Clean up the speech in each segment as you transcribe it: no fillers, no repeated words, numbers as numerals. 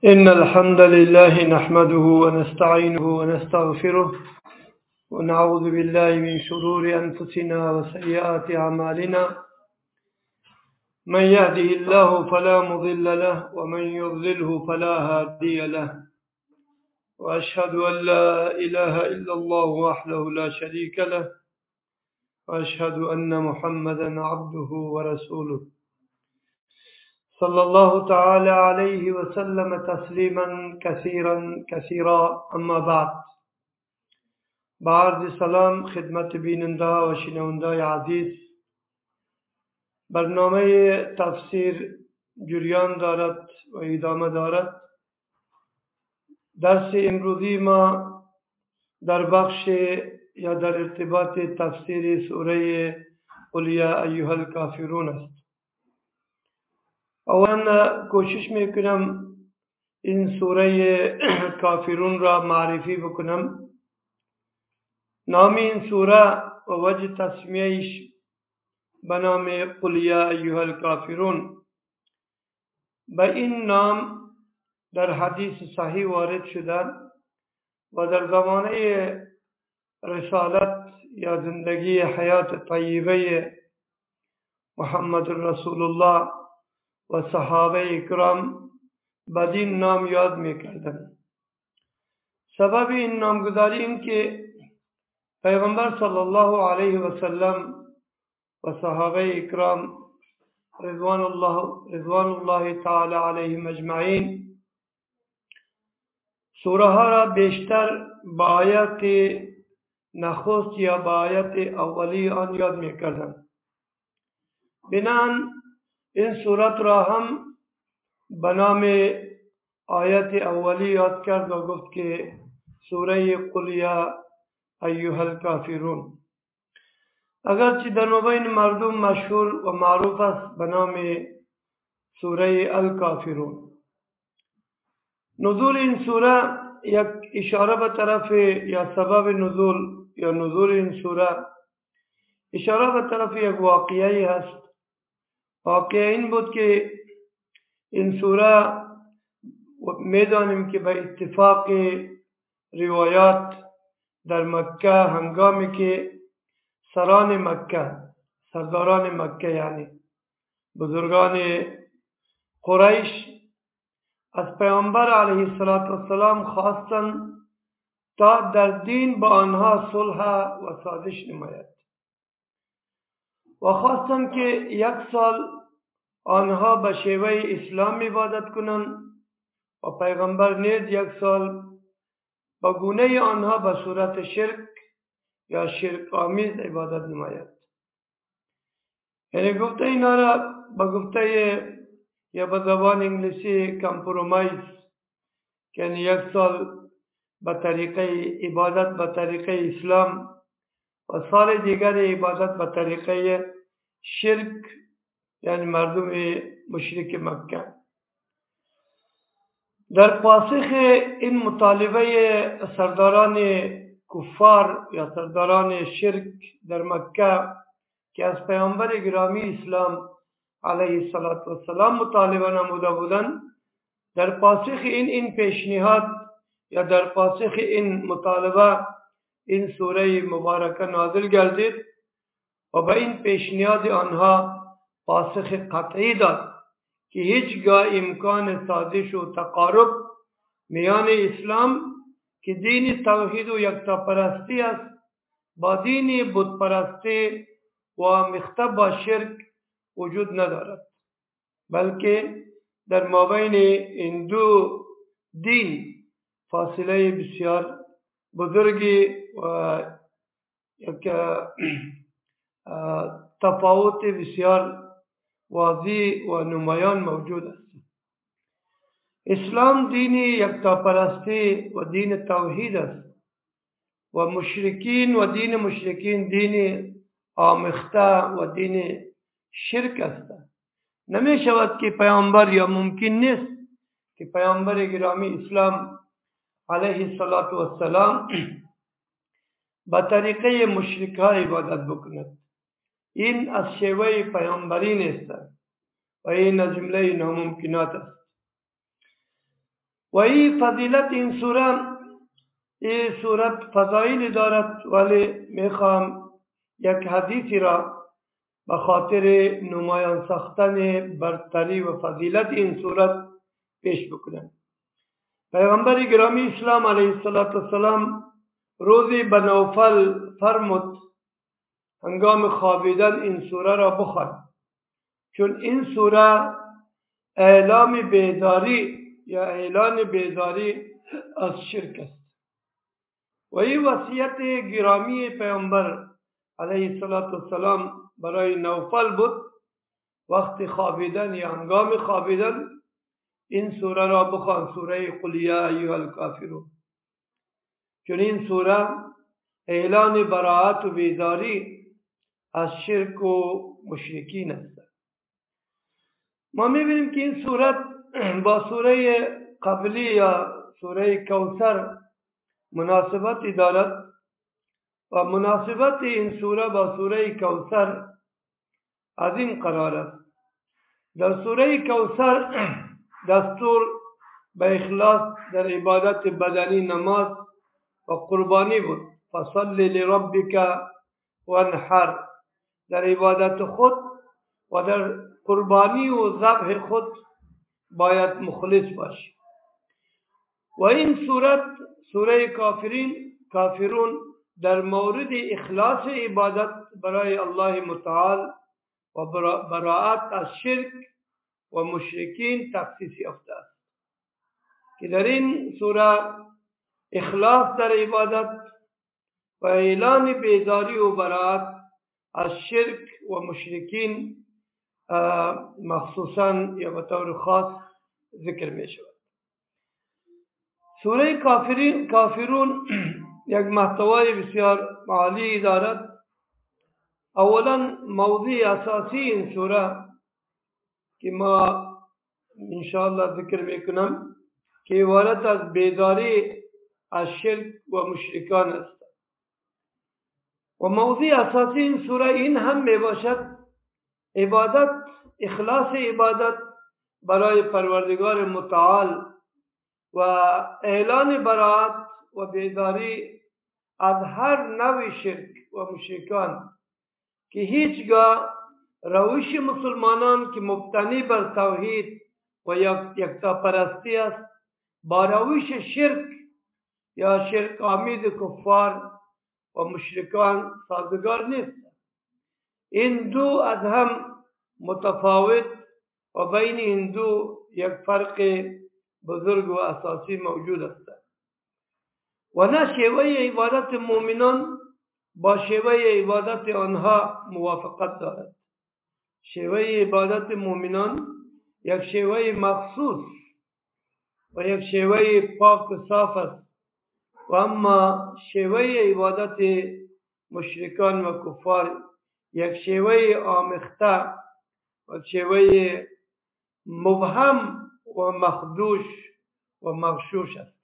إن الحمد لله نحمده ونستعينه ونستغفره ونعوذ بالله من شرور أنفسنا وسيئات أعمالنا. من يهده الله فلا مضل له ومن يضلله فلا هادي له، وأشهد أن لا إله إلا الله وحده لا شريك له، وأشهد أن محمدا عبده ورسوله صلى الله تعالى عليه وسلم تسليما كثيرا كثيرا. أما بعد سلام خدمت بیننده و شنونده عزیز، برنامه تفسیر جریان دارد و ادامه دارد. درس امروزی ما در بخش یا در ارتباط تفسیر سوره قل یا ایها الکافرون است. اولا کوشش میکنم این سوره کافرون را معرفی بکنم. نام این سوره و وجه تسمیهش به نام قل یا ایها الکافرون، به این نام در حدیث صحیح وارد شده و در زمانه رسالت یا زندگی حیات طیبه محمد رسول الله و صحابه اکرام بدین نام یاد میکردن. سبب این نامگذاری این که پیغمبر صلی الله علیه و سلم و صحابه اکرام رضوان الله تعالی علیهم اجمعین سوره ها را بیشتر با آیات نخست یا با آیات اولی آن یاد میکردن. بنان این سورت را هم به نام آیت اولی یاد کرد و گفت که سوره قل یا ایها الکافرون، اگرچه در مبین مردم مشهور و معروف است به نام سوره الکافرون. نزول این سوره یک اشاره به طرف یا سبب نزول یا نزول این سوره اشاره به طرف یک واقعی هست. واقعه این بود که این سوره میدانیم که به اتفاق روایات در مکه هنگامی که سرداران مکه یعنی بزرگان قریش از پیامبر علیه السلام خواستند تا در دین با آنها صلح و سازش نماید و خواستند که 1 سال آنها به شیوه اسلام عبادت کنند و پیغمبر نیز 1 سال با گونه آنها به صورت شرک یا شرک آمیز عبادت نماید. یعنی گفته اینا را به گفته یا به زبان انگلیسی کمپرومایز، یعنی 1 سال به طریقه عبادت به طریقه اسلام و سال دیگر عبادت به طریقه شرک، یعنی مردم مشرک مکه. در پاسخ این مطالبه سرداران کفار یا سرداران شرک در مکه که از پیامبر گرامی اسلام علیه السلام مطالبه نموده بودند، در پاسخ این پیشنهاد یا در پاسخ این مطالبه این سوره مبارکه نازل گردید و به این پیشنهاد آنها پاسخ قطعی داد که هیچگاه امکان سازش و تقارب میان اسلام که دین توحید و یکتاپرستی است با دین بتپرستی و مخته با شرک وجود ندارد، بلکه در مابین این دو دین فاصله بسیار بزرگی و یک تفاوت بسیار واضح و نمایان موجود است. اسلام دین یکتاپرستی و دین توحید است و مشرکین دین آمیخته و دین شرک است. نمی شود که پیامبر یا ممکن نیست که پیامبر گرامی اسلام علیه السلام به طریقه مشرک ها عبادت بکند. این از شیوه پیامبری نیست و این از جمله ناممکنات است. و این فضیلت این صورت فضایلی دارد، ولی میخوام یک حدیثی را به خاطر نمایان ساختن برتری و فضیلت این صورت پیش بکنم. پیغمبر گرامی اسلام علیه السلام روزی به نوفل فرمود هنگام خوابیدن این سوره را بخوان، چون این سوره اعلان بیداری از شرک است. و این وصیت گرامی پیامبر علیه السلام برای نوفل بود وقت خوابیدن یا هنگام خوابیدن این سوره را بخوان، سوره قل یا ایها الکافرون، چون این سوره اعلان براءت و بیداری از شرک و مشرکین است. ما میبینیم که این سورت با سوره قبلی یا سوره کوثر مناسبتی دارد و مناسبت این سوره با سوره کوثر از این قرار است. در سوره کوثر دستور به اخلاص در عبادت بدنی، نماز و قربانی بود. فصل لربک وانحر، در عبادت خود و در قربانی و ذبح خود باید مخلص باشی. و این سوره کافرون در مورد اخلاص عبادت برای الله متعال و براءت از شرک و مشرکین تخصیص یافته است، که در این سوره اخلاص در عبادت و اعلان بیداری و براءت از شرک و مشرکین مخصوصا یا به طور خاص ذکر می شود. سوره کافرون یک محتوای بسیار عالی دارد. اولا موضوع اساسی این سوره که ما انشاءالله ذکر میکنم که عبارت از بیداری از شرک و مشرکان است. و موضوع اساسی این سوره این هم می باشد اخلاص عبادت برای پروردگار متعال و اعلان براءت و بیداری از هر نوع شرک و مشرکان که هیچگاه روش مسلمانان که مبتنی بر توحید و یکتاپرستی است با روش شرک یا شرک آمیز کفار و مشرکان سازگار نیست. این دو از هم متفاوت و بین این دو یک فرق بزرگ و اساسی موجود است و نه شیوه عبادت مؤمنان با شیوه عبادت آنها موافقت دارد. شیوه عبادت مؤمنان یک شیوه مخصوص و یک شیوه پاک و صاف است و اما شیوه عبادت مشرکان و کفار یک شیوه آمیخته و شیوه مبهم و مخدوش و مغشوش است،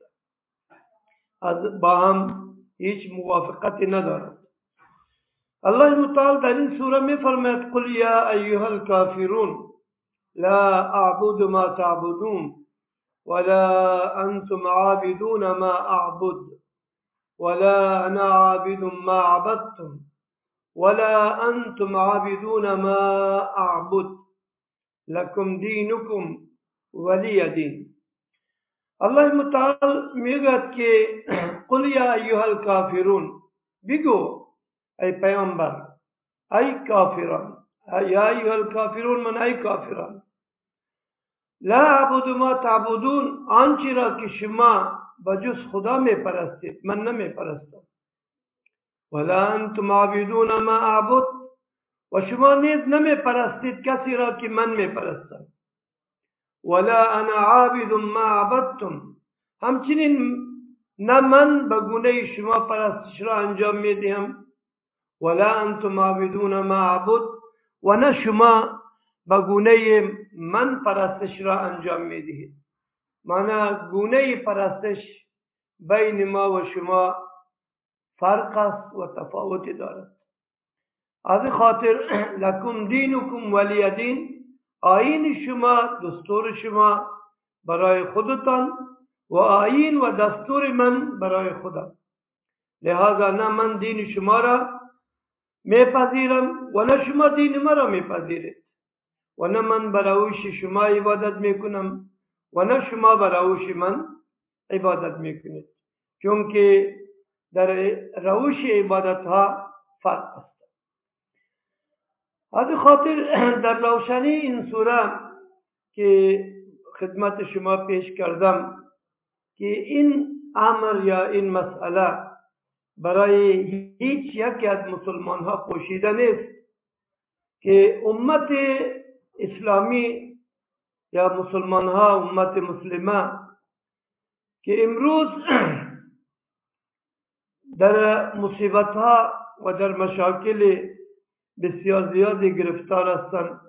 با هم هیچ موافقتی ندارد. الله متعال در این سوره می فرماید قل یا ایها الکافرون لا اعبد ما تعبدون ولا انتم عابدون ما اعبد ولا انا عابد ما عبدتم ولا انتم عابدون ما اعبد لكم دینکم ولی دین. الله متعال میگوید که قل یا ایها الکافرون، بگو ای پیامبر، ای کافران، یا ایها الکافرون من ای کافران، لا اعبد ما تعبدون، آنچه را که شما بجز خدا می پرستید من نمی پرستم، ولا انتم عابدون ما اعبد، و شما نیز نمی پرستید کسی را که من می پرستم، ولا انا عابد ما عبدتم، همچنین نه من به گونه شما پرستش را انجام می دهم، ولا انتم عابدون ما عبد، و نه شما به گونه من پرستش را انجام می دهید. معنی گونه پرستش بین ما و شما فرق است و تفاوتی دارد. از خاطر لکم دینکم ولی دین، آیین شما، دستور شما برای خودتان و آیین و دستور من برای خودم. لہذا نه من دین شما را میپذیرم و نه شما دین مرا میپذیرید و نه من بر روش شما عبادت میکنم و نه شما بر روش من عبادت میکنید، چون که در روش عبادت ها فرق است. از خاطر در روشنی این سوره که خدمت شما پیش کردم که این امر یا این مسئله برای هیچ یکی از مسلمان ها پوشیده نیست که امت اسلامی یا مسلمان ها، امت مسلمه که امروز در مصیبت ها و در مشاکل بسیار زیادی گرفتار هستند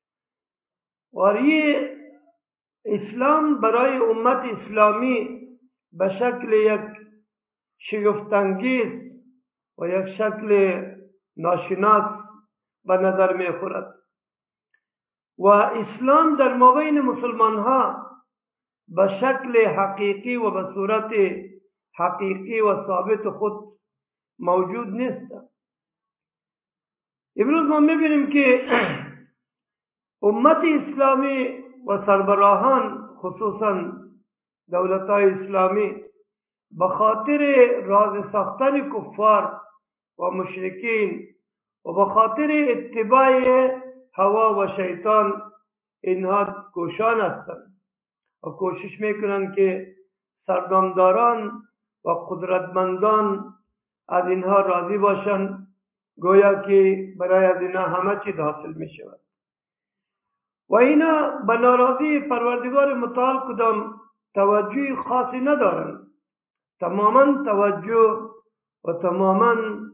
و یہ اسلام برای امت اسلامی به شکل یک شگفت‌انگیز و یک شکل ناشناس به نظر می خورد و اسلام در مابین مسلمان ها به شکل حقیقی و به صورت حقیقی و ثابت خود موجود نیست. امروز ما میبینیم که امت اسلامی و سربراهان خصوصا دولت‌های اسلامی به خاطر راز ساختن کفار و مشرکین و به خاطر اتباع هوا و شیطان اینها کوشان هستند و کوشش میکنند که سردمداران و قدرتمندان از اینها راضی باشند، گویا که برای از اینها همه چیز حاصل می شود و اینا به ناراضی پروردگار متعال کدام توجه خاصی ندارند. تماما توجه و تماما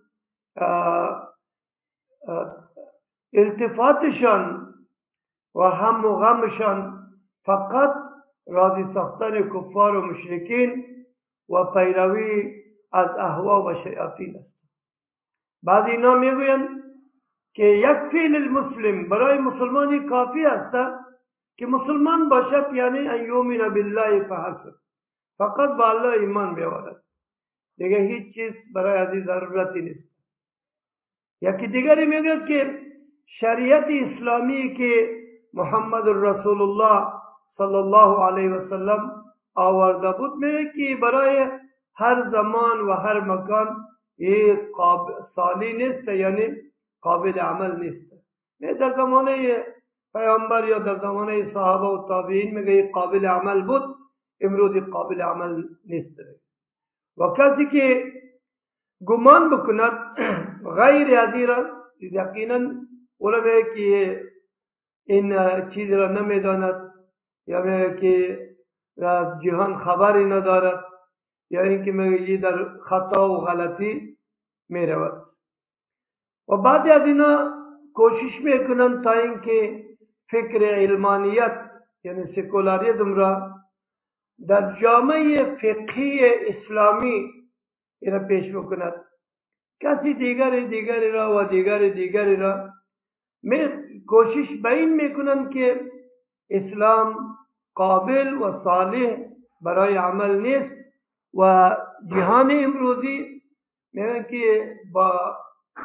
التفاتشان و هم و غمشان فقط راضی ساختن کفار و مشرکین و پیروی از اهوا و شیاطین است. بعض اینا میگویند که یک فعل المسلم برای مسلمانی کافی است که مسلمان باشد، یعنی ان یؤمن بالله فحسب، فقط با الله ایمان بیاورد، دیگه هیچ چیز برای از این ضرورتی نیست. یکی دیگری میگه که شریعت اسلامی که محمد رسول الله صلی الله علیه و سلم آورده بود میگه که برای هر زمان و هر مکان یک صالح نیست، یعنی قابل عمل نیست. نه در زمانه پیامبر یا در زمانه صحابه و تابعین میگه قابل عمل بود، امروز قابل عمل نیست. و کسی که گمان بکند غیر از این را یقینا علمه که این چیز را نمیداند یا میگه که از جهان خبری ندارد یا اینکه میگه در خطا و غلطی میرود و بعضی از اینا کوشش میکنن تا اینکه فکر علمانیت یعنی سکولاریزم را در جامعه فقهی اسلامی اینا پیش بکند. کسی دیگری را و دیگری را کوشش به این میکنن که اسلام قابل و صالح برای عمل نیست و جهان امروزی میگن که با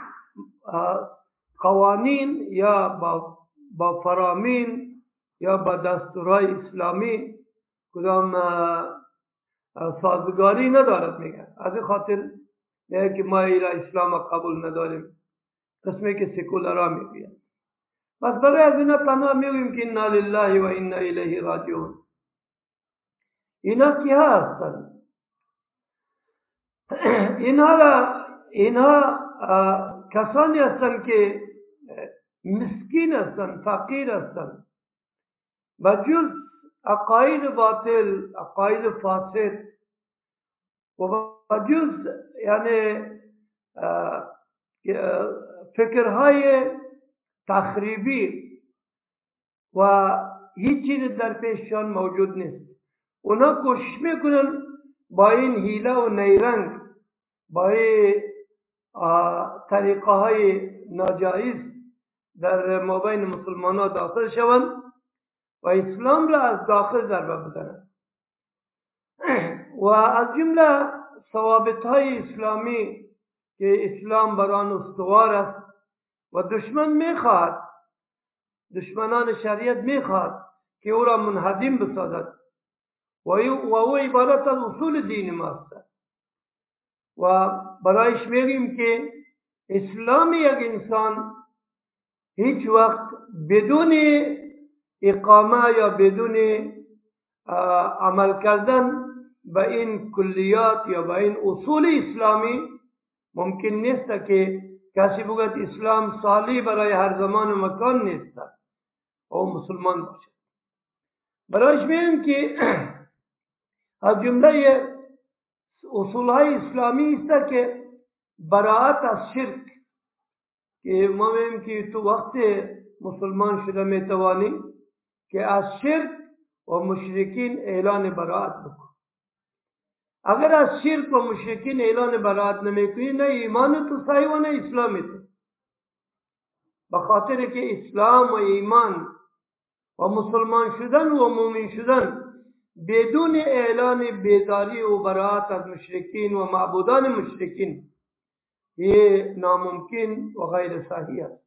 قوانین یا با فرامین یا با دستورهای اسلامی کدام سازگاری ندارد. میگن از این خاطر میگن که ما ایرا اسلام قبول نداریم، قسمی که سکولارا میگوین. بس برای از اینا تنها میگویم که انا لله و انا الیه راجعون. اینا کیا هستند؟ اینها کسانی هستند که مسکین هستند، فقیر هستند و جز عقاید باطل، عقاید فاسد و جز یعنی فکرهای تخریبی و هیچ چیز در پیششان موجود نیست. اونا کوشش میکنن با این حیله و نیرنگ، با این طریقه های ناجایز در مابین مسلمان ها داخل شوند و اسلام را از داخل ضربه بزنند. و از جمله ثوابت های اسلامی که اسلام بر آن استوار است و دشمنان شریعت میخواد که او را منهدم بسازد و او عبادت از اصول دین ماست و برایش میگیم که اسلام یک انسان هیچ وقت بدون اقامه یا بدون عمل کردن به این کلیات یا به این اصول اسلامی ممکن نیست که کسی بگوید اسلام صالح برای هر زمان و مکان نیست او مسلمان باشد. برایش میگیم که از جمله اصول های اسلامی است که براءت از شرک، که ما میگیم که تو وقت مسلمان شده میتوانی که از شرک و مشرکین اعلان براءت بکن. اگر از شرک و مشرکین اعلان براءت نمیکنی نه ایمان تو صحیح و نه اسلام تو، به خاطر که اسلام و ایمان و مسلمان شدن و مومن شدن بدون اعلان بیداری و براءت از مشرکین و معبودان مشرکین یہ ناممکن و غیر صحیح است.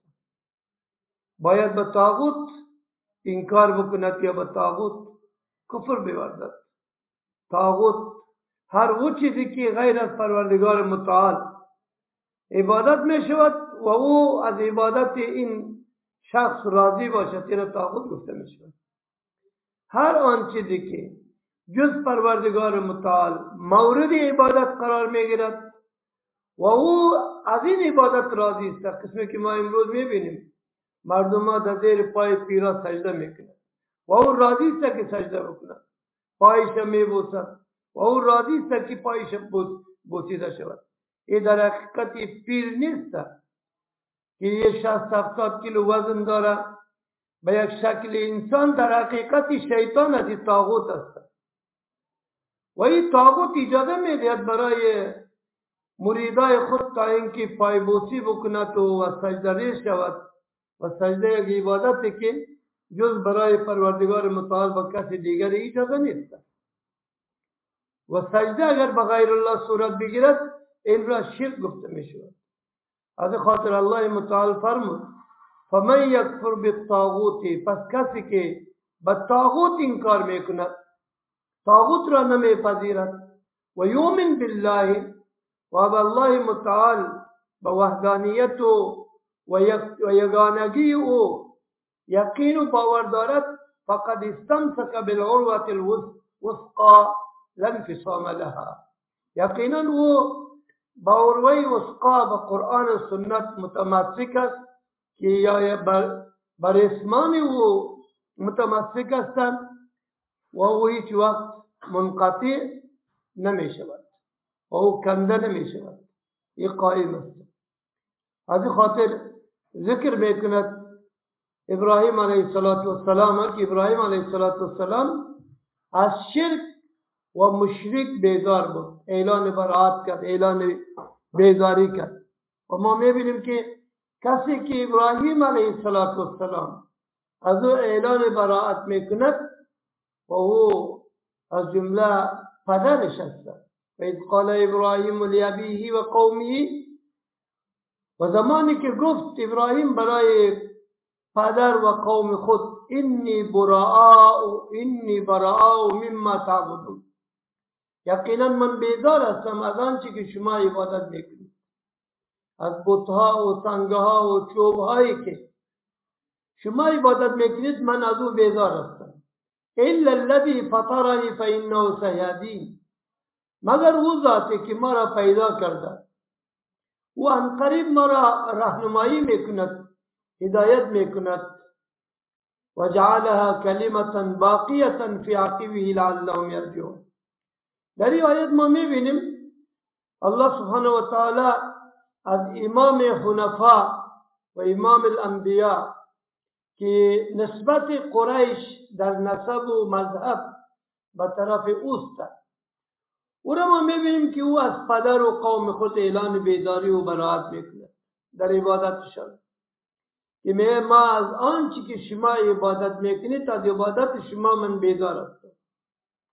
باید به طاغوت انکار بکند یا به طاغوت کفر بورزد. طاغوت هر وہ چیزی که غیر از پروردگار متعال عبادت می شود و او از عبادت این شخص راضی باشد این طاغوت گفته می شود. هر آن چیزی که جز پروردگار متعال مورد عبادت قرار می گیرد و او از این عبادت راضی است، قسمی که ما امروز می بینیم مردم ها در زیر پای پیرا سجده می کنند و او راضی است که سجده بکند، پایش می بوسد و او راضی است که پایش بوسیده شود. این در حقیقت پیر نیست که یه 60-70 کیلو وزن داره به یک شکل انسان، در حقیقت شیطان از این طاغوت است و این طاغوت اجازه میدهد برای مریدای خود تا اینکه پایبوسی بکند و سجده ریز شود و سجده یک عبادتی که جز برای پروردگار متعال با کسی دیگر اجازه نیست و سجده اگر به غیر الله صورت بگیرد این را شرک گفته می شود. از خاطر الله متعال فرمود فمن یکفر بالطاغوت، پس کسی که به طاغوت انکار می کند، طاغوت را نمی پذیرد و یؤمن بالله و به الله متعال به وحدانیت و یگانگی او یقین و باور دارد، فقد استمسک بالعروة الوثقى لا انفصام لها. یقینا او با عروه وثقا به قرآن و سنت متمسک است که یا بر اسمان او متمسک هستند و او هیچ وقت منقطع نمی شود و او کنده نمی شود، یہ قائم است. از خاطر ذکر میکند ابراهیم علیه السلام که ابراهیم علیه السلام از شرک و مشرک بیزار بود، اعلان براءت کرد، اعلان بیزاری کرد و ما میبینیم که کسی که ابراهیم علیه السلام از او اعلان براءت میکند و او از جمله پدرش است. و اذ قال ابراهیم لابیه و قومه، و زمانی که گفت ابراهیم برای پدر و قوم خود انی براء مما تعبدون، یقینا من بیزار هستم از آنچه که شما عبادت میکنید، از بتها و سنگها و چوبهایی که شما عبادت میکنید من از او بیزار هستم. الا الذی فطرنی فانه سیهدین، مگر او ذاتی که ما را پیدا کرده و عنقریب ما را رهنمایی میکند، هدایت میکند. و جعلها کلمتا باقیتا فی عقبه لعلهم یرجعون. در این آیت ما میبینیم الله سبحانه و تعالی از امام حنفا و امام الانبیاء که نسبت قریش در نسب و مذهب به طرف اوست، او را ما میبینیم که او از پدر و قوم خود اعلان بیداری و براءت میکند در عبادتشان، که ما از آنچه که شما عبادت میکنید از عبادت شما من بیزار هستم.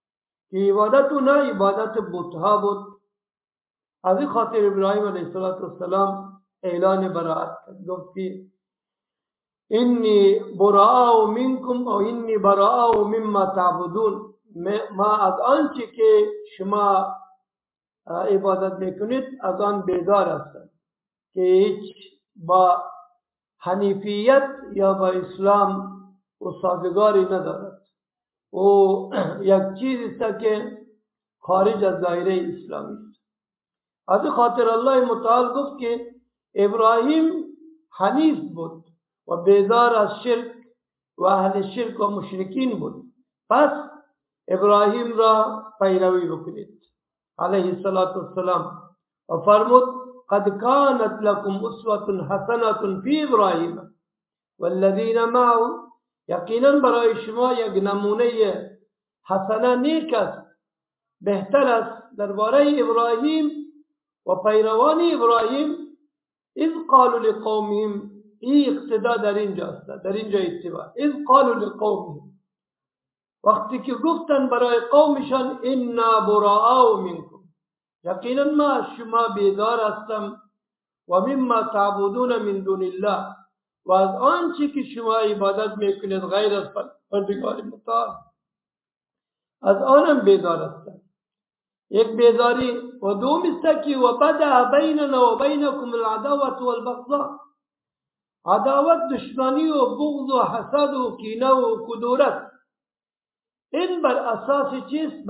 که عبادت او نه عبادت بتها بود. از این خاطر ابراهیم علیه السلام اعلان براءت کرد، گفت که انی براء منکم او انی براء مما تعبدون، ما از آنچه که شما عبادت میکنید از آن بیزار هستم که هیچ با حنیفیت یا با اسلام و سازگاری ندارد. او یک چیز است که خارج از دایره اسلامی است. از خاطر الله متعال گفت که ابراهیم حنیف بود و بیزار از شرک و اهل شرک و مشرکین بود، پس ابراهیم را پیروی بکنید علیه السلام. و فرمود قد كانت لكم اسوة حسنة في ابراهیم والذین معه، یقینا برای شما یک نمونه حسنه نیک است، بهتر است درباره ابراهیم و پیروان ابراهیم. اذ قالوا لقومهم، این اقتدا در اینجا است، در اینجا اتباع. اذ قالوا لقومهم، وقتی که گفتن برای قومشان انا براء منکم، یقینا ما شما بیزار هستم، و مما تعبدون من دون الله، و از آنچه که شما عبادت میکنید غیر از پروردگار متعال از آنم بیزار هستم. یک بیزاری و دوم است که و بدا بیننا و بینکم العداوة والبغضاء، عداوت، دشمنی و بغض و حسد و کینه و کدورت. این بر اساس چیست؟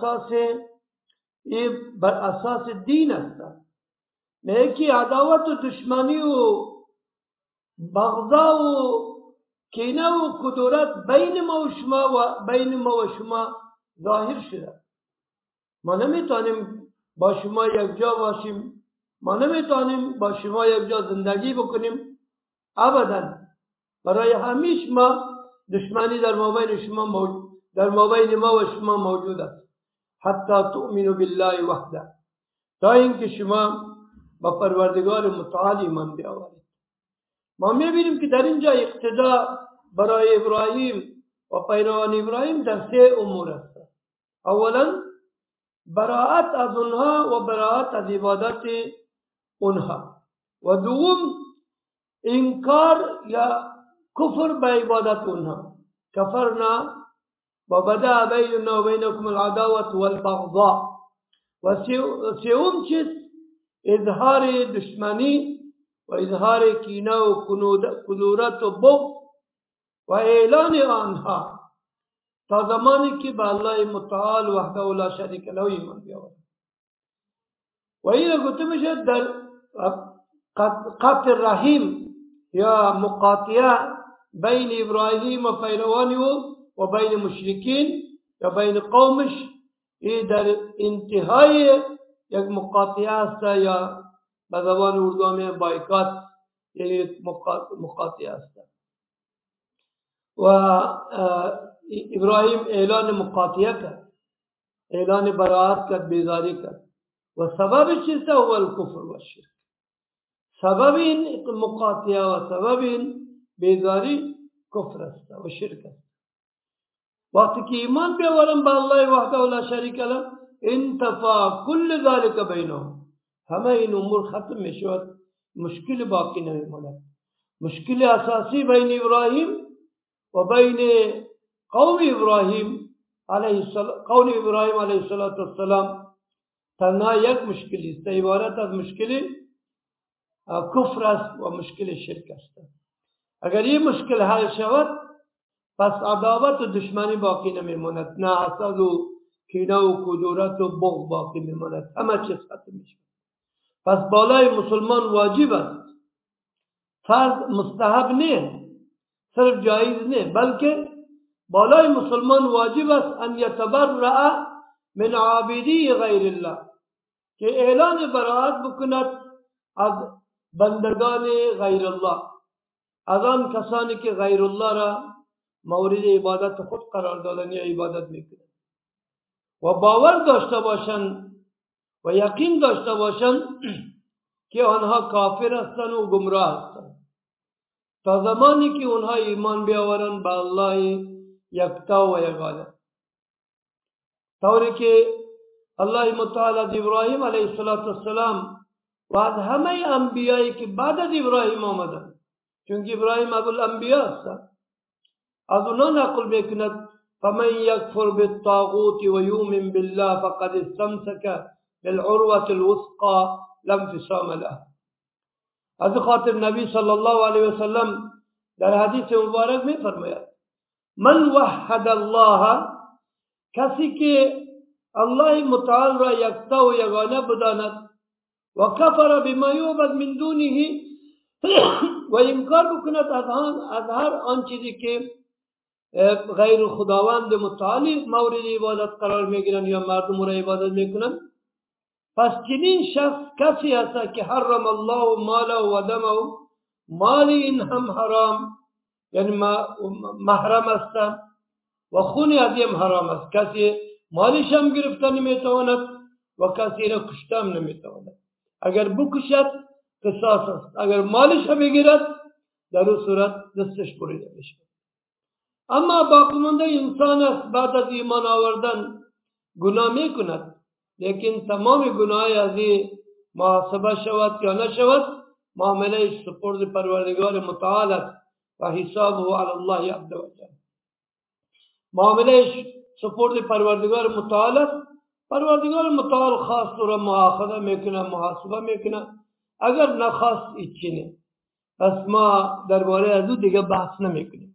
بر اساس دین است. نه که عداوت و دشمنی و بغضا و کینه و کدورت بین ما و شما ظاهر شده. ما نمیتونیم با شما یک جا باشیم، ما نمیتونیم با شما یک جا زندگی بکنیم ابدا. برای همیش ما دشمنی در مابین ما و شما موجود است. حتی تؤمنوا بالله وحده، تا اینکه شما با پروردگار متعال ایمان بیاورید. ما میبینیم که در اینجا اقتدا برای ابراهیم و پیروان ابراهیم در سه امور است. اولا براءت از اونها و براءت از عبادت اونها، و دوم انکار یا کفر به عبادت اونها، کفرنا و بدا بیننا و بینکم العداوة والبغضاء. و سوم چیز اظهار دشمنی و اظهار کینه و کدورت و بغض و اعلان آنها تا زمانی که به الله متعال وحده لا شریک له ایمان بیاورد. و این گفته میشه در قطع رحیم یا مقاطعه بین ابراهیم و پیروانی و بین مشرکین یا بین قومش، این در انتهای یک مقاطعه است، یا به زبان اردو میں بایکاٹ، یک مقاطعه است. و ابراهیم اعلان مقاطعه کرد، اعلان براءت کرد، بیزاری کرد. و سبب چیست؟ هو الکفر و الشرک. سبب این مقاطعه و سبب این بیزاری کفر است و شرک است. وقتی که ایمان بیاورم به الله وحده لا شریک له، انتفا کل ذلك بینهم، همه این امور ختم می شود، مشکل باقی نمیماند. مشکل اساسی بین ابراهیم و بین قوم ابراهیم علیه السلام تنها یک مشکل است، عبارت از مشکل کفر است و مشکل شرک است. اگر این مشکل حل شود، پس عداوت و دشمنی باقی نمیماند، نه حسد و کینه و کدورت و بغض باقی میماند، همه چیز ختم میشه. پس بالای مسلمان واجب است، فرض مستحب نه، صرف جایز نه، بلکه بالای مسلمان واجب است ان یتبرأ من عابدی غیر الله، که اعلان براءت بکند از بندگان غیر الله، از آن کسانی که غیر الله را مورد عبادت خود قرار دادن یا عبادت میکنند، و باور داشته باشند و یقین داشته باشند که آنها کافر هستند و گمراه هستند، تا زمانی که آنها ایمان بیاورند به الله یکتا و یگانه. طوری که الله متعال از ابراهیم علیه السلام و از همه انبیایی که بعد از ابراهیم آمدن، چون ابراهیم ابو الانبیا است، از اونا نقل میکند فمن یکفر بالطاغوت و یؤمن بالله فقد استمسک بالعروة الوثقى لا انفصام له. از خاطر نبی صلی الله علیه وسلم در حدیث مبارک می فرماید من وحد الله، کسی که الله متعال را یکتا و یگانه بداند و کفر بما یعبد من دونه و انکار بکند از هر آن چیزی که غیر خداوند متعال مورد عبادت قرار میگیرن یا مردم را عبادت میکنن، پس چنین شخص کسی است که حرم الله ماله و دمه، مال این هم حرام یعنی محرم است و خون از این حرام است، کسی مالش هم گرفتن نمیتواند و کسی را کشتن نمیتواند. اگر بکشد قصاص است، اگر مالش هم بگیرد در اون صورت دستش بریده میشه. اما باقیمانده انسان است بعد از ایمان آوردن گناه میکند، لیکن تمام گناه از این محاسبه شود یا نشود معامله سپرد پروردگار متعال است و حسابه علی الله عز وجل. معامله سپرد پروردگار متعال است، پروردگار متعال خواست را مؤاخذه میکنه، محاسبه میکنه، اگر نخواست هیچی نه. پس ما درباره از او دیگه بحث نمیکنیم.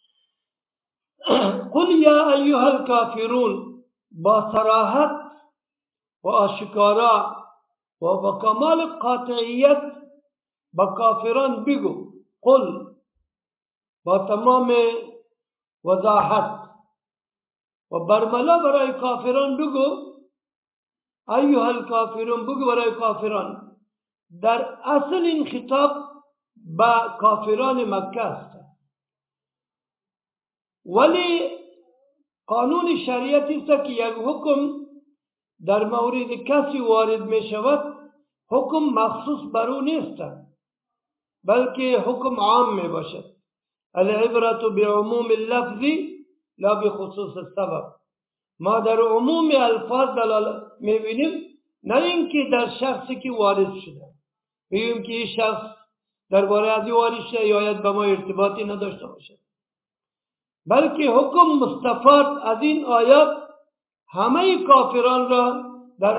قل یا ایها الکافرون، با صراحت و آشکارا و با کمال قاطعیت با کافران بگو، قل با تمام وضاحت و برملا برای کافران بگو، ایها الکافرون بگو برای کافران. در اصل این خطاب با کافران مکه است، ولی قانون شریعتی است که یک حکم در مورد کسی وارد می شود حکم مخصوص بر او نیست بلکه حکم عام می باشد. العبرة بعموم اللفظ لا بخصوص السبب. ما در عموم الفاظ دلالت می بینیم، نه اینکه در شخصی که وارد شده بگیم که این شخص درباره از وارد شده یا به ما ارتباطی نداشته باشد، بلکه حکم مستفاد از این آیات همه کافران را در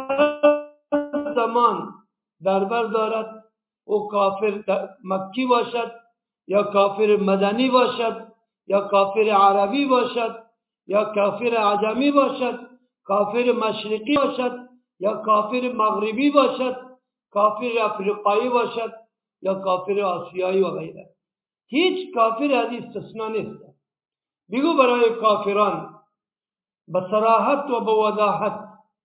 هر زمان در بر دارد. او کافر مکی باشد یا کافر مدنی باشد یا کافر عربی باشد یا کافر عجمی باشد، کافر مشرقی باشد یا کافر مغربی باشد، کافر افریقایی باشد یا کافر آسیایی و غیره. هیچ کافر از استثناء نیست. بگو برای کافران با صراحت و با وضاحت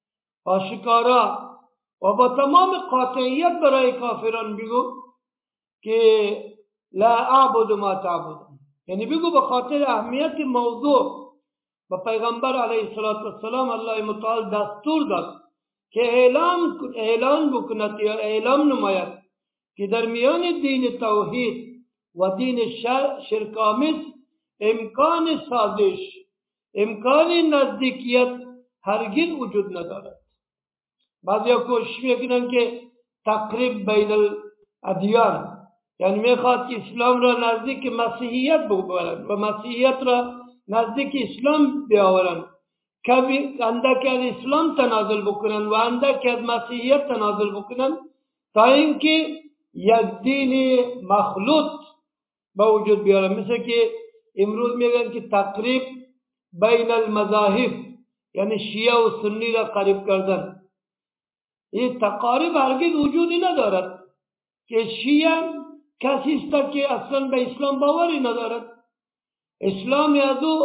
آشکارا و با تمام قاطعیت برای کافران بگو که لا اعبد ما تعبدون، یعنی بگو به خاطر اهمیت موضوع و پیغمبر علیه السلام الله متعال دستور داد که اعلان بکند یا اعلام نماید که در میان دین توحید و دین شرک‌آمیز امکان سازش، امکان نزدیکیت هرگز وجود ندارد. بعضیا کوشش میکنن که تقریب بین الادیان، یعنی میخواد که اسلام را نزدیک مسیحیت ببرن و مسیحیت را نزدیک اسلام بیاورن، کبھی اندک از اسلام تنازل بکنن و اندک از مسیحیت تنازل بکنن تا اینکه یک دین مخلوط به وجود بیارن. مثل که امروز میگن که تقریب بین المذاهب، یعنی شیعه و سنی را قریب کردن. این تقارب هرگز وجودی ندارد که شیعه کسی است که اصلا به اسلام باوری ندارد. اسلام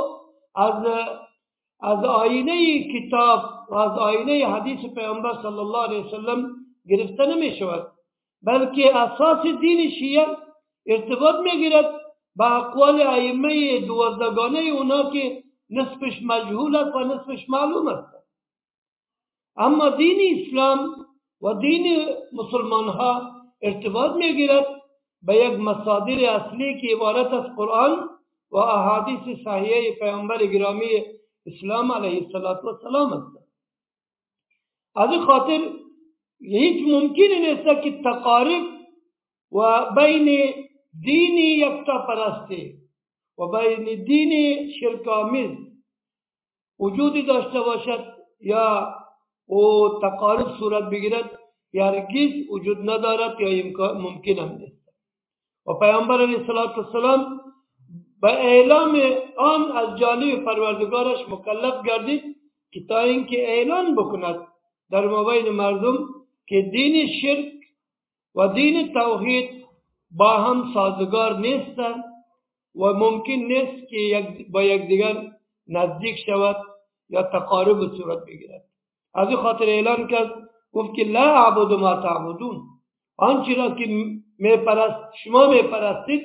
از آینه کتاب و از آینه حدیث پیامبر صلی الله علیه وسلم گرفته نمی شود، بلکه اساس دین شیعه ارتباط می گیرد با اقوال ائمه دوازدگانه اونا که نصفش مجهول است و نصفش معلوم است. اما دین اسلام و دین مسلمان ها ارتباط می گیرد به یک مصادر اصلی که عبارت از قرآن و احادیث صحیحه پیامبر گرامی اسلام علیه السلام است. از این خاطر هیچ ممکن نیست که تقارب و بین دین یکتا پرستی و بین دین شرک‌آمیز وجودی داشته باشد یا او تقارب صورت بگیرد، هرگز وجود ندارد یا ممکن هم نیست. و پیامبر علیه السلام به اعلام آن از جانب پروردگارش مکلف گردید که تا اینکه اعلان بکند در مابین مردم که دین شرک و دین توحید با هم سازگار نیستند و ممکن نیست که با یکدیگر نزدیک شود یا تقارب صورت بگیرد. از این خاطر اعلان کرد، گفت که لا اعبد ما تعبدون، آنچه را که شما میپرستید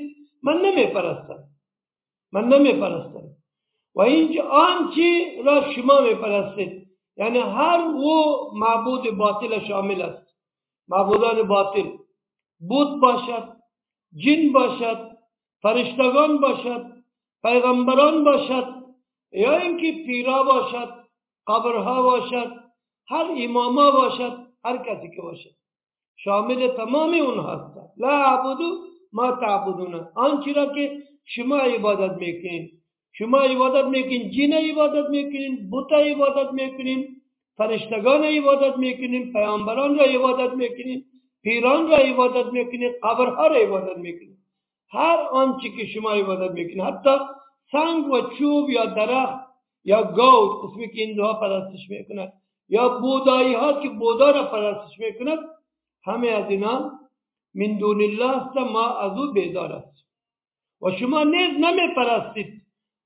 من نمیپرستم. و اینجا آنچه را شما میپرستید یعنی هر وہ معبود باطل شامل است. معبودان باطل، بت باشد، جن باشد، فرشتگان باشد، پیغمبران باشد، یا اینکه پیرا باشد، قبرها باشد، هر اماما باشد، هر کسی که باشد شامل تمام اونها هست. لا اعبد ما تعبدون، آنچه را که شما عبادت میکنین، جن عبادت میکنین، بت عبادت میکنین، فرشتگان عبادت میکنین، پیامبران را عبادت میکنین، پیران را عبادت میکنین، قبرها را عبادت میکنین. هر آنچه که شما عبادت میکنین، حتی سنگ و چوب یا درخت یا گاو، قسمی که این دوها پرستش میکنند، یا بودایی ها که بودا را پرستش میکنند، همه از اینا من دون الله است، ما از او بیدار است. و شما نیز نمی پرستید.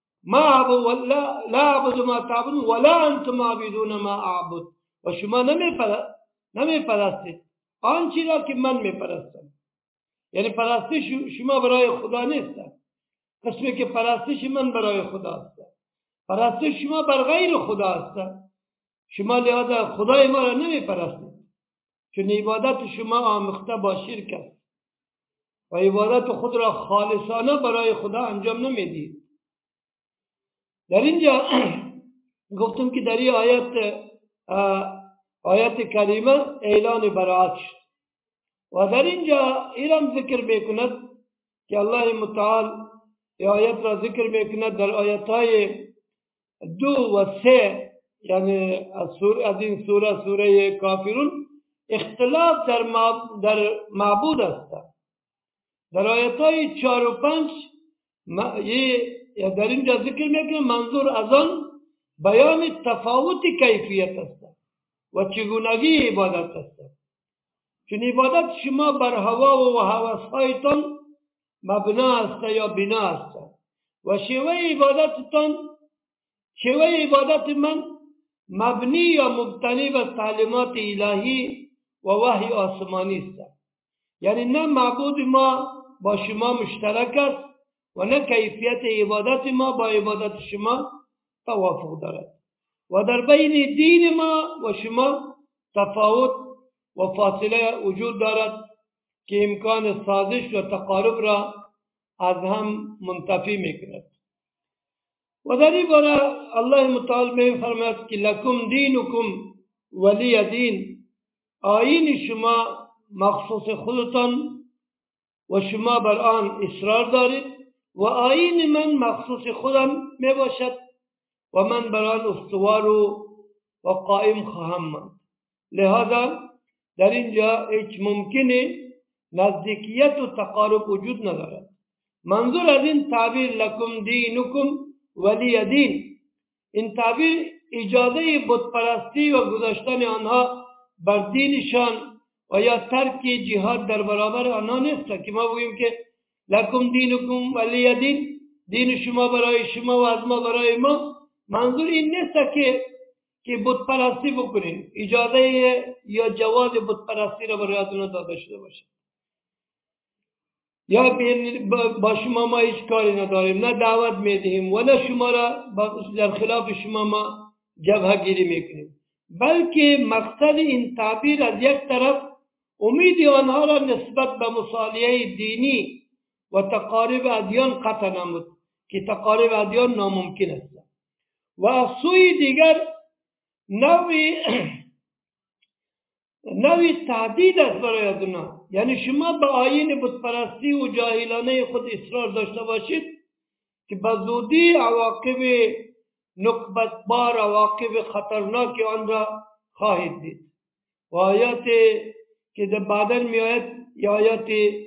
لا اعبد ما تعبدون ولا انتم عابدون ما اعبد، و شما نمی پرستید آنچه را که من می پرستم. یعنی پرستش شما برای خدا نیست، قسمی که پرستش من برای خدا است. پرستش شما بر غیر خدا است. شما لحاظا خدای ما را نمی پرستید، چون عبادت شما آمیخته با شرک است و عبادت خود را خالصانه برای خدا انجام نمیدید. در اینجا گفتم که در این آیت کریمه اعلان براءت شد و در اینجا ایران ذکر میکند که الله متعال آیت را ذکر میکند در آیتهای 2 و 3، یعنی از این سوره کافرون اختلاف در معبود است. در آیتهای 4 و 5 در اینجا ذکر میکنه منظور از آن بیان تفاوت کیفیت است و چگونگی عبادت است. چون عبادت شما بر هوا و هوسهایتان مبنا است یا بنا است و شیوه عبادت من مبنی یا مبتنی به تعلیمات الهی و وحی آسمانی است. یعنی نه معبود ما با شما مشترک است و نه کیفیت عبادت ما با عبادت شما توافق دارد و در بین دین ما و شما تفاوت و فاصله وجود دارد که امکان سازش و تقارب را از هم منتفی میکند. و در این باره الله متعال میفرماید که لکم دینکم ولی دین، آیین شما مخصوص خودتان و شما بر آن اصرار دارید و آیین من مخصوص خودم می باشد و من بر آن استوار و قائم خواهم ماند. لہذا در اینجا هیچ ممکنه نزدیکیت و تقارب وجود ندارد. منظور از این تعبیر لکم دینکم ولی دین، این تعبیر اجازه بتپرستی و گذاشتن آنها بر دینشان و یا ترک جهاد در برابر آنها نیست که ما بگوییم که لکم دینکم ولی دین، دین شما برای شما و از ما برای ما. منظور این نیست که بتپرستی بکنین، اجازه یا جواز بتپرستی را برای آنها داده شده باشه یا با شما ما هیچ کاری نداریم، نه دعوت میدهیم و نه شما را در خلاف شما ما جبهه گیری میکنیم، بلکه مقصد این تعبیر از یک طرف امید آنها را نسبت به مصالحه دینی و تقارب ادیان قطع نمود که تقارب ادیان ناممکن است و از سوی دیگر نوعی تهدید است برای دنیا. یعنی شما به آیین بتپرستی و جاهلانه خود اصرار داشته باشید که به زودی عواقب نکبتبار، عواقب خطرناک آن را خواهید دید. و آیات که در بعداً می آید، یا آیات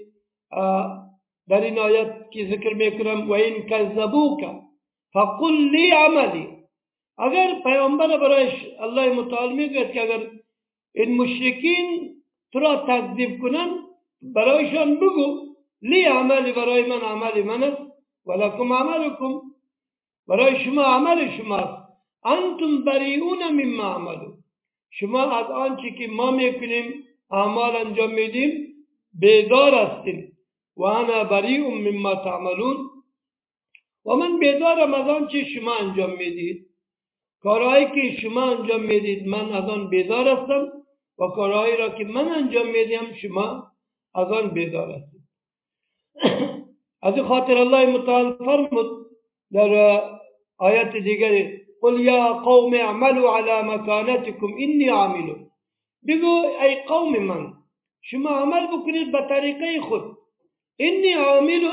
در این آیات که ذکر میکنم و این کذبوک فقل لی عملی، اگر پیامبر برایش الله متعال میگوید که اگر این مشرکین تو را تکذیب کنن برایشان بگو لی عملی، برای من عمل من است، ولکم عملکم، برای شما عمل شماست، انتم بریئون مما عملو، شما از آنچه که ما میکنیم اعمال انجام میدیم بیدار هستیم. و انا بریء مما تعملون، و من بیدارم از آنچه شما انجام میدید. کارهایی که شما انجام میدید من از آن بیدار هستم و کارهایی را که من انجام میدیم شما از آن بیدار هستید. از این خاطر الله متعال فرمود در آیت دیگری قل یا قوم اعملوا على مكانتكم انی عامل، بگو ای قوم شما عمل بکنید به طریقه خود، انی عامل،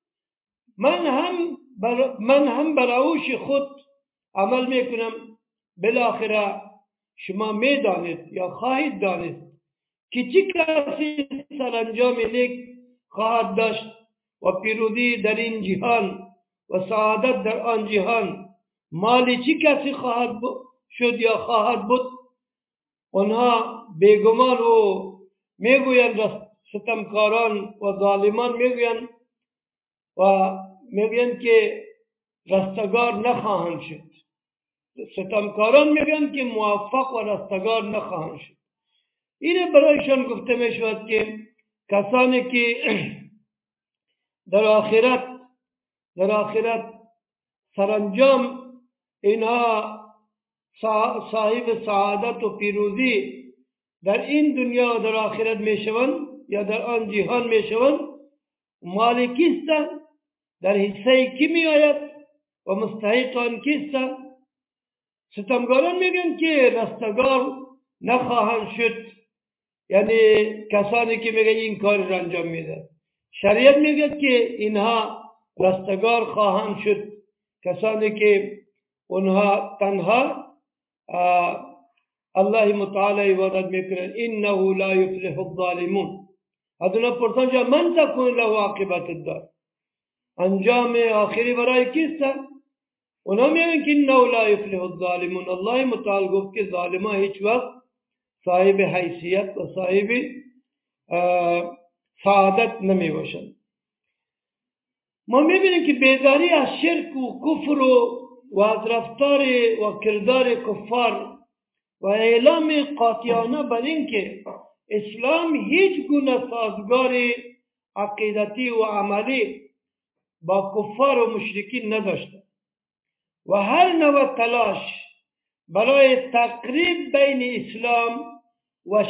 من هم برای خود عمل میکنم. بالاخره شما میدانید یا خواهید دانید که چه کسی سرانجام نیک خواهد داشت و پیروزی در این جهان و سعادت در آن جهان مال چه کسی خواهد شد یا خواهد بود. آنها بیگمان و میگویند، ستمکاران و ظالمان میگویند که رستگار نخواهند شد. ستمکاران میگویند که موفق و رستگار نخواهند شد. اینه برایشان گفته میشود که کسانی که در آخرت سرانجام اینها صاحب سعادت و پیروزی در این دنیا و در آخرت میشوند یا در آن جهان میشوند، مالکیستند، در حصه کی می آید و مستحق آن کیستند. ستمگاران میگن که رستگار نخواهند شد، یعنی کسانی که میگن این کار را انجام میده. شریعت میگه که اینها رستگار خواهند شد، کسانی که اونها تنها الله متعالی عبادت میکنن. انه لا یفلح الظالمون. ادنا پرسان جا من تکون له عاقبت الدار، انجام آخری برای کیست؟ اونا میگن که انه لا یفلح الظالمون. الله متعالی گفت که ظالمان هیچ وقت صاحب حیثیت و صاحب سعادت نمی باشند. ما میبینیم که بیداری از شرک و کفر و از رفتار و کردار کفار و اعلام قاطعانه بر این که اسلام هیچ گونه سازگار عقیدتی و عملی با کفار و مشرکین نداشته و هر نوع تلاش برای تقریب بین اسلام و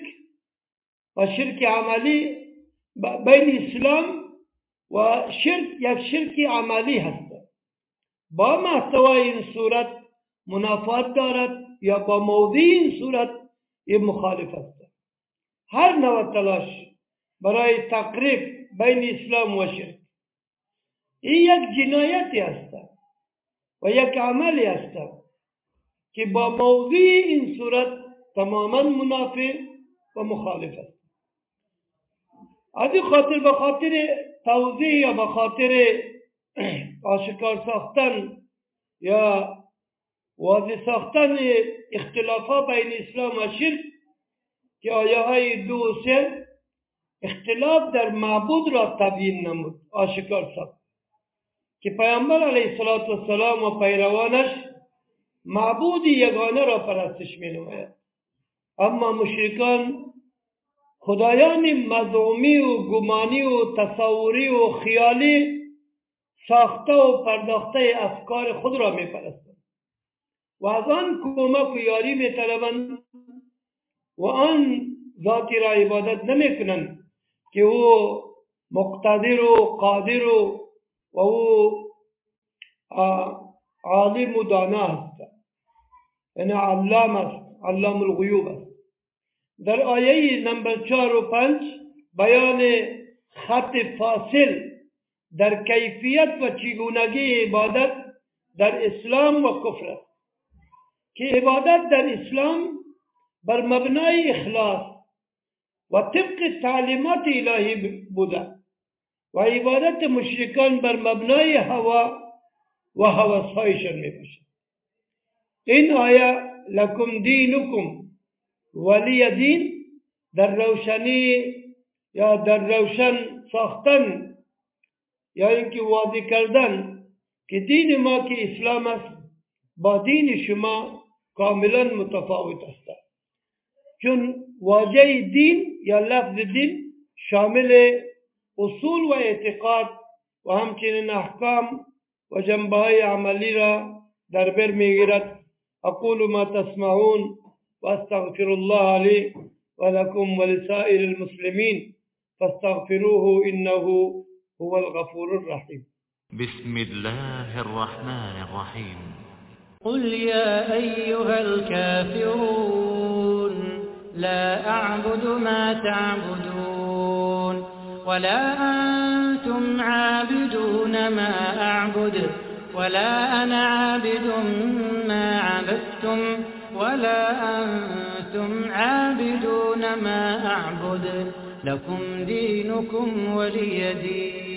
شرک عملی، بین اسلام و شرک، یک شرک عملی هست، با محتوای این صورت منافات دارد یا با موضوع این صورت این مخالف است. هر نوع تلاش برای تقریب بین اسلام و شرک این یک جنایتی است و یک عملی است که با موضوع این صورت تماما منافی و مخالف است. از این خاطر به خاطر توضیح یا به خاطر آشکار ساختن یا واضح ساختن اختلافات بین اسلام و شرک که آیه های 2 و 3 اختلاف در معبود را تبیین نمود، آشکار ساخت که پیامبر علیه السلام و پیروانش معبود یگانه را پرستش می نماید، اما مشرکان خدایان مزعومی و گمانی و تصوری و خیالی ساخته و پرداخته افکار خود را می پرستند و از آن کمک و یاری می طلبند و آن ذاتی را عبادت نمی کنند که او مقتدر و قادر و او عالم و دانا هست، یعنی علام است، علام الغیوب است. در آیه نمبر 4 و 5 بیان خط فاصل در کیفیت و چگونگی عبادت در اسلام و کفر است که عبادت در اسلام بر مبنای اخلاص و طبق تعلیمات الهی بوده و عبادت مشرکان بر مبنای هوا و هوس‌هایشان می باشد. این آیه لکم دینکم ولی دین در روشنی یا در روشن ساختن یا اینکه واضح کردن که دین ما که اسلام است با دین شما کاملا متفاوت است، چون واژه دین یا لفظ دین شامل اصول و اعتقاد و همچنین احکام و جنبه‌های عملی را در بر می‌گیرد. اقول ما تسمعون و استغفر الله لی و لکم و لسائر المسلمین فاستغفروه انه هو الغفور الرحیم. بسم الله الرحمن الرحيم. قل يا أيها الكافرون لا أعبد ما تعبدون ولا أنتم عابدون ما أعبد ولا أنا عابد ما عبدتم ولا أنتم عابدون ما أعبد لكم دينكم ولي دين.